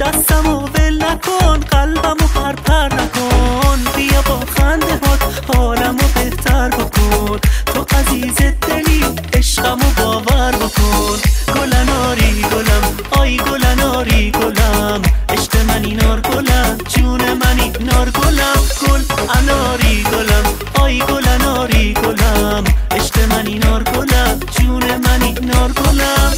دستمو ول نکن، قلبمو پرپر نکن، بیا با خنده هات حالمو بهتر بکن. تو عزیز دلی عشقمو باور بکن. گلناری گلم آی گلناری گلم، عشق منی نار گلم جون منی نار گلم. گل اناری گلم آی گلناری گلم، عشق منی نار گلم جون منی نار گلم.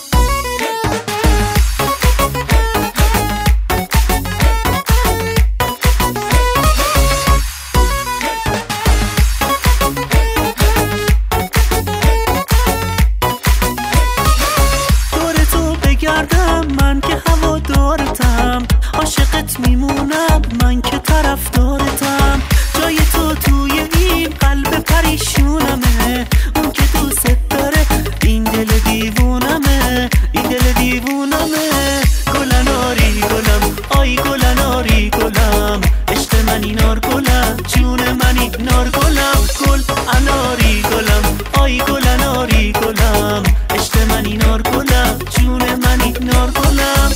من که هوادارتم، عاشقت میمونم من که طرفدارتم. جای تو توی این قلب پریشونمه، اون که دوست داره این دل دیوونمه، این دل دیوونمه. گلناری گلم آی گلناری گلم، عشق منی نار گلم جون منی نار گلم. گل اناری گلم آی گلناری گلم، عشق منی نار گلم جون منی نار گلم.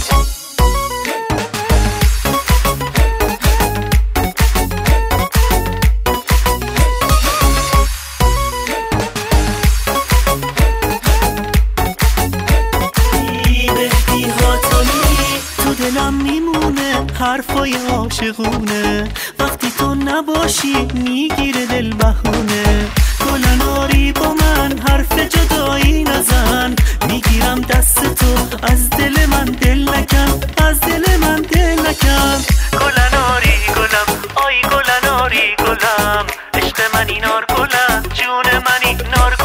تو دلم میمونه حرفای عاشقونه، وقتی تو نباشی میگیره دل بهونه. گلناری با من حرف جدایی نزن، میگیرم دست تو از دل من دل نکن، از دل من دل نکن. گلناری گلم آی گلناری گلم، عشق منی نار گلم جون منی نار گلم.